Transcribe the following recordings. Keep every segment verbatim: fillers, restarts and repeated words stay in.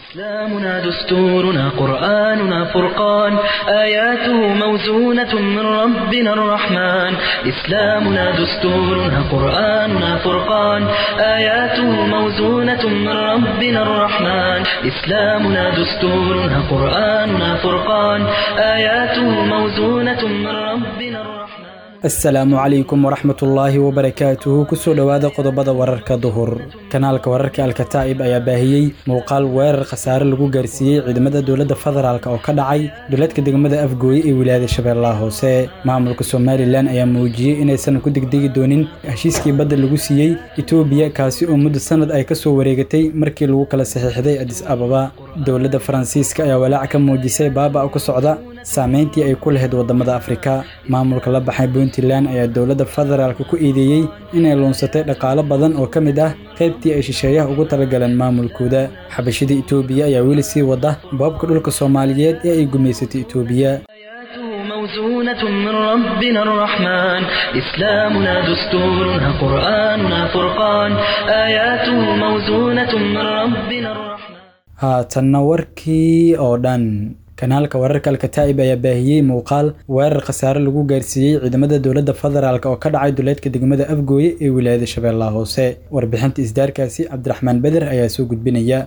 إسلامنا دستورنا قرآننا فرقان آياته موزونة من ربنا الرحمن إسلامنا دستورنا قرآننا فرقان آياته موزونة من ربنا الرحمن إسلامنا دستورنا قرآننا فرقان آياته موزونة من ربنا الرحمن السلام عليكم ورحمة الله وبركاته كسو دوادا قضبضا ورركا ظهر كانالك ورركا الكتائب ايا باهيي موقال ويرر خسار لغو غارسيي عيدمدا دولada federaalka oo ka dhacay dowladka degmada Afgooy ee wilaayada Shabeellaha Hoose maamulka Soomaaliland ayaa muujiyay inaysan ku degdegi doonin heshiiskii badda lagu siiyay Itoobiya kaasi oo muddo sanad ay ka soo wareegatay markii lagu kala saxiixday Addis Ababa dowladda Faransiiska ayaa walaac ka muujisay baaba oo ka socda saameyntii ay ku lahayd wadamada Afrika maamulka la baxay Puntland ayaa dowladda federaalka ku eedeeyay inay loonsatay dhaqaale badan oo kamid ah qaybtii ay shisheeyaha ugu talagaleen maamulkooda xabashida Itoobiya ayaa weli sii wada baabka dhulka Soomaaliyeed ee ay gumeysatay Itoobiya موزونة من ربنا الرحمن إسلامنا دستورنا قرآننا فرقان آياته موزونة من ربنا الرحمن هاتنا وركي أودان kanaalka wararka alkataa'ib ayaa baahiyay muuqaal weerar khasaare lagu gaarsiiyay ciidamada dowladda federaalka oo ka dhacay duleedka degmada Afgooy ee wilaayada Shabeellaha Hoose warbixinta isdaarkaasi Cabdiraxmaan Beder ayaa soo gudbinaya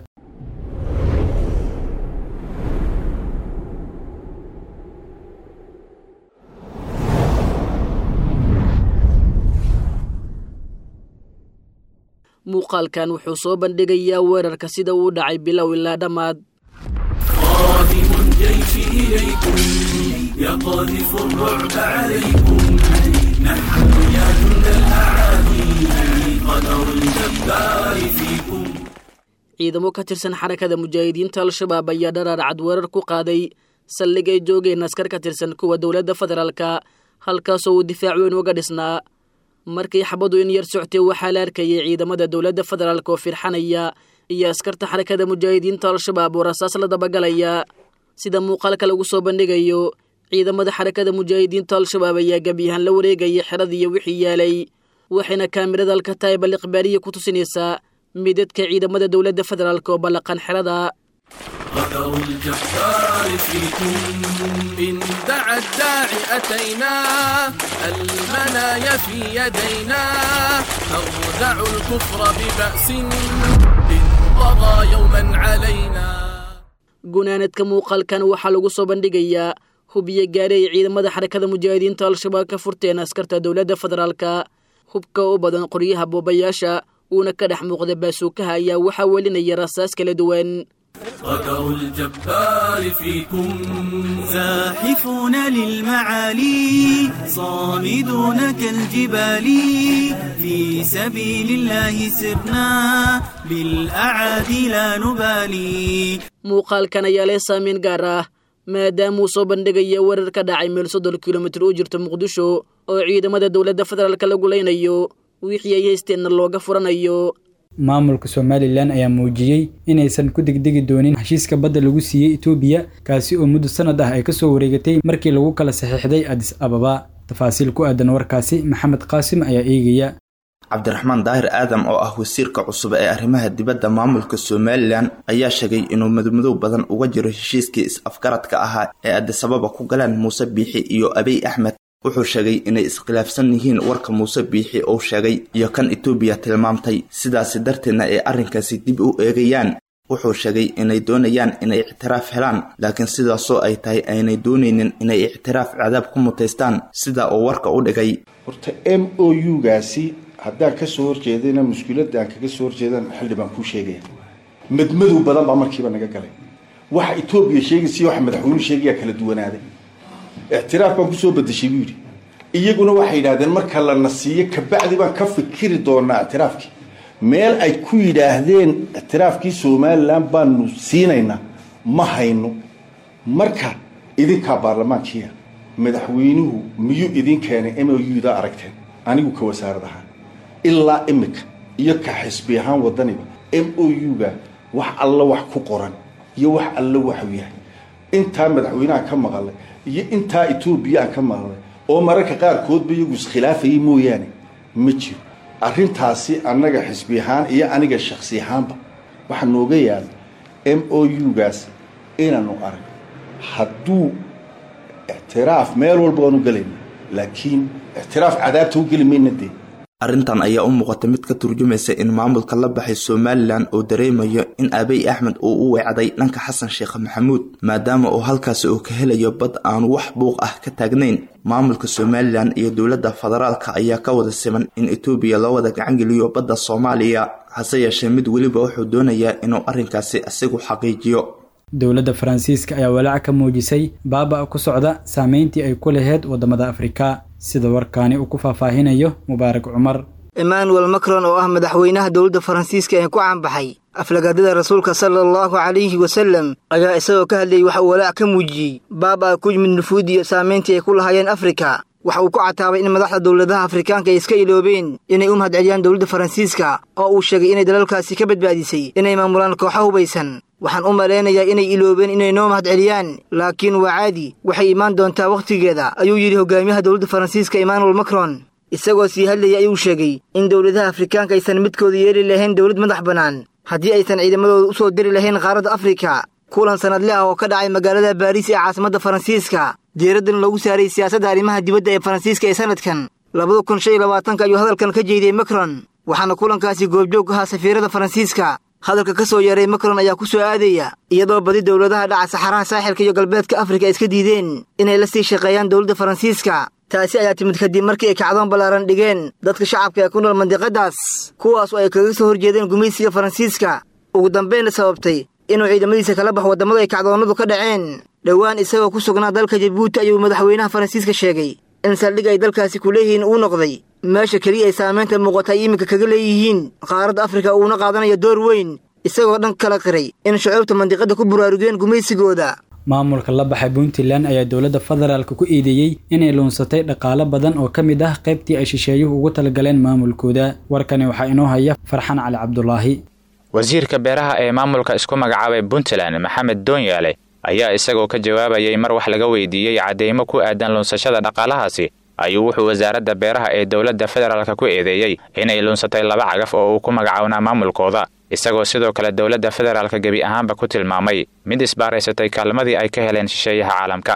muuqaalkan wuxuu soo bandhigayaa weerarka sida uu dhacay bilow ilaa dhamaad قادم الجيش إليكم يقذف الرعب عليكم نحن يا جند الأعادي قدر الجبار فيكم ciidamo ka tirsan xarakada mujaahidiinta al-shabaab ayaa dharaar cad weerar ku qaaday saldhigay joogeen askar ka tirsan kuwa dowladda federaalka halkaasoo uu difaac weyn uga dhisnaa markii xabadu in yar socotay waxaa la arkayay ciidamada dowladda federaalka oo firxanaya iyo askarta xarakada mujaahidiinta al-shabaab oo rasaas la dabagalaya sida muuqaalka lagu soo bandhigayo ciidamada xarakada mujaahidiinta al-shabaab ayaa gabiyahan la wareegaya xirada iyo wixii yaalay waxayna kaamirada alkataa'ib al-ikhbaariya ku tusinaysaa midadka ciidamada dowladda federaalka oo ballaqan xirada قدر الجبار فيكم إن دعا الداعي أتينا المنايا في يدينا نردع الكفر ببأس إن قضى يوما علينا gunaanadka muuqaalkan waxaa lagu soo bandhigayaa hubiye gaaray ciidamada xarakada mujaahidiinta al-shabaab ka furteen askarta dowladda federaalka hubka u badan qoryaha boobayaasha uuna ka dhex muuqda baasuukaha ayaa waxaa welinaya rasaas kala duwan قدر الجبار فيكم زاحفون للمعالي صامدون كالجبال في سبيل الله سرنا بالأعادي لا نبالي muuqaalkan ayaa leh saameyn gaar ah maadaamuu soo bandhigaya weerar ka dhacay meel soddon kilomitir u jirta muqdisho oo ciidamada dowladda federaalka lagu leynayo wixii ay haysteenna looga furanayo maamulka Soomaaliland ayaa muujiyay inaysan ku degdegi doonin heshiiska badda lagu siiyay Itoobiya kaasi oo muddo sanad ah ay ka soo wareegatay markii lagu kala saxiixday Addis Ababa tafaasiil ku aadan warkaasi Maxamed Qaasim ayaa eegaya Cabdiraxmaan Daahir Aadam oo ah wasiirka cusub ee arrimaha dibadda maamulka Soomaaliland ayaa sheegay inuu madmadow badan uga jiro heshiiskii is-afgaradka ahaa ee Addis Ababa ku galeen Muuse Biixi iyo Abiy Ahmed wuxuu sheegay inay iskhilaafsan yihiin warka Muuse Biixi oo sheegay iyo kan Itoobiya tilmaamtay sidaas darteedna ay arrinkaasi dib u eegayaan wuxuu sheegay inay doonayaan inay ictiraaf helaan laakiin sidaasoo ay tahay aynay doonaynin inay ictiraaf cadaab ku muteystaan sida uu warka u dhigay horta M O U gaasi haddaan ka soo horjeedayna mushkiladda aan kaga soo horjeedan xildhibaan ku sheegaya madmadow badan baa markiiba naga galay waxa Itoobiya sheegaysi waxa madaxweynuhu sheegaya kala duwanaaday اعتراف بان كسو بدشي بيري iyaguna waxay yiraahdeen marka la nasiyo ka bacdi baan ka fikiri doonaa اعتراafki meel ay ku yiraahdeen اعتراafkii Soomaaliland baanu siinayna ma hayno marka idinka baarlamaankiya madaxweynuhu miyu idin keenay M O U da aragteen anigu ka wasaaradaha ilaa imika iyo ka xisbi ahaan wadaniba M O U ga wax alla wax ku qoran iyo wax alla wax yahay inta madaxweynaha ka maqalay iyo inta Itoobiya ka maqlay oo mararka qaar kood bay iyagu iskhilaafay mooyaane ma jiro arrintaasi annaga xisbi ahaan iyo aniga shakhsi ahaanba waxa nooga yaal m o u-gaas inaanu arag hadduu ictiraaf meel walba waanu gelayna laakiin ictiraaf cadaabta u geli mayna dee arrintan ayaa u muuqata mid ka turjumaysa in maamulka la baxay somalilan uu dareemayo in abiy axmed uu u weecday dhanka xasan sheekh maxamuud maadaama uu halkaasi uu ka helayo bad aan wax buuq ah ka taagnayn maamulka somalilan iyo dowladda federaalka ayaa ka wada siman in etoobiya loo wada gacangeliyo badda soomaaliya hase yeeshee mid weliba wuxuu doonayaa inuu arrinkaasi isagu xaqiijiyo dowladda faransiiska ayaa walaac ka muujisay baaba ku socda saameyntii ay ku lahayd wadamada Afrika sida warkaani uu ku faahfaahinayo Mubaarak Umar. Emmanuel Macron oo ah madaxweynaha dowladda Faransiiska ee ku caanbaxay aflagaadada rasuulka sallallahu alayhi wa sallam ayaa isagoo ka hadlay waxa uu walaac ka muujiyay baaba ku yimid nufuudiyo saameyntii ay ku lahaayeen Afrika waxa uu ku cataabay in madaxda dowladaha Afrikaanka ay iska iloobeen inay u mahadceliyaan dowladda Faransiiska oo uu sheegay inay dalalkaasi ka badbaadisay inay maamulaan kooxo hubaysan waxaan u maleynayaa inay iloobeen inay noo mahadceliyaan laakiin waa caadi waxay imaan doontaa waqtigeeda ayuu yiri hogaamiyaha dowladda Faransiiska Emmanuel Macron isagoo sii hadlayay ayuu sheegay in dowladaha Afrikaanka aysan midkood yeeli lahayn dowlad madax banaan haddii aysan ciidamadooda u soo diri lahayn qaaradda Afrika kulan sanadle ah oo ka dhacay magaalada Paris ee caasimadda Faransiiska diiraddan lagu saaray siyaasadda arrimaha dibadda ee Faransiiska ee sanadkan laba kun iyo labaatan ayuu hadalkan ka jeediyay Macron waxaana kulankaasi goobjoog ahaa safiirada Faransiiska hadalka ka soo yeeray Macron ayaa ku soo aadaya iyadoo badi dowladaha dhaca saxaraha saaxilka iyo galbeedka Afrika iska diideen inay la sii shaqeeyaan dowladda Faransiiska taasi ayaa timid kadib markii ay kacdoon balaaran dhigeen dadka shacabka ee ku nool mandiqadaas kuwaas oo ay kaga soo horjeedeen gumaysiga Faransiiska ugu dambeyn sababtay inuu ciidamadiisa kala baxo wadamada ay kacdoonadu ka dhaceen dhawaan isagoo ku sugnaa dalka Djibouti ayuu madaxweynaha Faransiiska sheegay in saldhig ay dalkaasi ku leeyihiin uu noqday meesha kaliya ay saameynta muuqata iminka kaga leeyihiin qaaradda Afrika uuna qaadanayo door weyn isagoo dhan kala qiray in shucuubta mandiqada ku buraarugeen gumaysigooda maamulka la baxay Puntland ayaa dowladda federaalka ku eedeeyay inay lunsatay dhaqaale badan oo kamid ah qaybtii ay shisheeyuhu ugu talagaleen maamulkooda warkani waxa inoo haya Farxan Cali Cabdullaahi wasiirka beeraha ee maamulka isku magacaabay Puntland Maxamed Doonyaale ayaa isagoo ka jawaabayay mar wax laga weydiiyay cadeymo ku aadan lunsashada dhaqaalahaasi ayuu wuxuu wasaaradda beeraha ee dowladda federaalka ku eedeeyay inay lunsatay laba cagaf oo uu ku magacaabnaa maamulkooda isagoo sidoo kale dowladda federaalka gabi ahaanba ku tilmaamay mid isbaaraysatay kaalmadii ay ka heleen shisheeyaha caalamka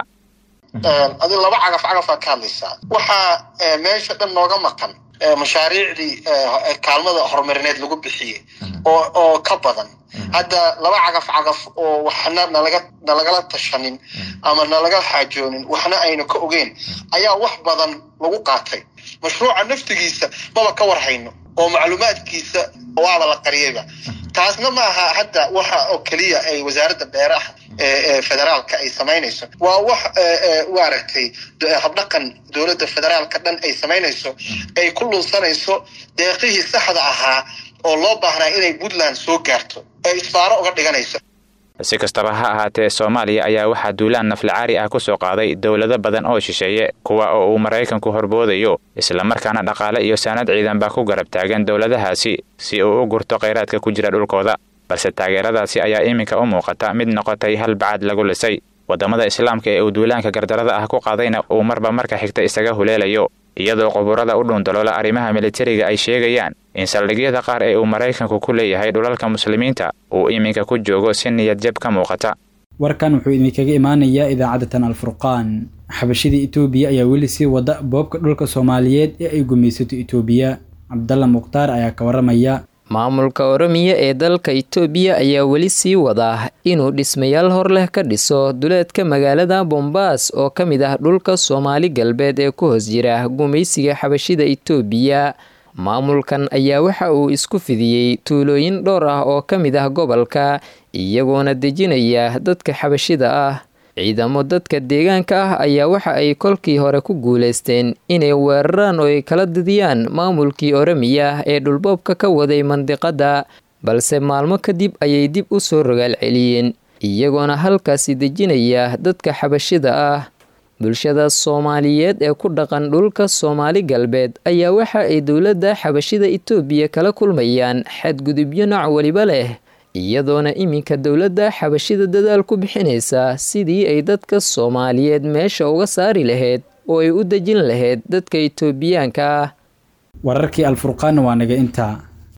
adin laba cagaf cagaf ka hadlaysaa waxaa meesha dhan nooga maqan mashaariicdii kaalmada horumarineed lagu bixiyay oo oo ka badan hadda laba cagaf cagaf oo waxna nalaga nalagala tashanin ama nalaga xaajoonin waxna aynu ka ogeyn ayaa wax badan lagu qaatay mashruuca naftigiisa maba ka warhayno oo macluumaadkiisa waa la qariyay taasna ma aha hadda waxa oo kaliya ay wasaaradda beeraha ee federaalka ay sameynayso waa wax waaragtay habdhaqan dowladda federaalka dhan ay sameynayso ay ku lunsanayso deeqihii saxda ahaa oo loo baahnaa inay Puntland soo gaarto ay isbaaro uga dhiganayso si kastaba ha ahaatee Soomaaliya ayaa waxaa duulaan naflacaari ah ku soo qaaday dowlado badan oo shisheeye kuwa oo uu Mareykanku horboodayo isla markaana dhaqaale iyo sanad ciidan ba ku garab taagan dowladahaasi si uu u gurto kheyraadka ku jira dhulkooda balse taageeradaasi ayaa iminka u muuqata mid noqotay hal bacad lagu lisay wadamada islaamka ee uu duulaanka gardarada ah ku qaadayna uu marba marka xigta isaga huleelayo iyadoo quburada u dhuundaloola arrimaha militariga ay sheegayaan in saldhigyada qaar ee uu Mareykanku ku leeyahay dhulalka muslimiinta uu iminka ku joogo si niyad jab ka muuqata warkan wuxuu idinkaga imaanayaa idaacadda Al-Furqaan xabashida Itoobiya ayaa weli sii wada boobka dhulka Soomaaliyeed ee ay gumaysato Itoobiya Cabdalla Muqtaar ayaa ka waramaya maamulka Oromiya ee dalka Itoobiya ayaa weli sii wada inuu dhismayaal hor leh ka dhiso duleedka magaalada Bombaas oo kamid ah dhulka Soomaali galbeed ee ku hoos jira gumaysiga xabashida Itoobiya maamulkan ayaa waxa uu isku fidiyay tuulooyin dhowr ah oo kamid ah gobolka iyagoona dejinaya dadka xabashida ah ciidamo dadka deegaanka ah ayaa waxa ay kolkii hore ku guuleysteen inay weeraraan oo ay kala didiyaan maamulkii Oromiya ee dhulboobka ka waday mandiqada balse maalmo kadib ayay dib u soo rogaal celiyeen iyagoona halkaasi dejinaya dadka xabashida ah bulshada Soomaaliyeed ee ku dhaqan dhulka Soomaali galbeed ayaa waxa ay dowladda xabashida Itoobiya kala kulmayaan xadgudubyo nooc waliba leh iyadoona iminka dowladda xabashida dadaal ku bixinaysa sidii ay dadka Soomaaliyeed meesha uga saari lahayd oo ay u dejin lahayd dadka Itoobiyaanka wararkii Al-Furqaan waa naga inta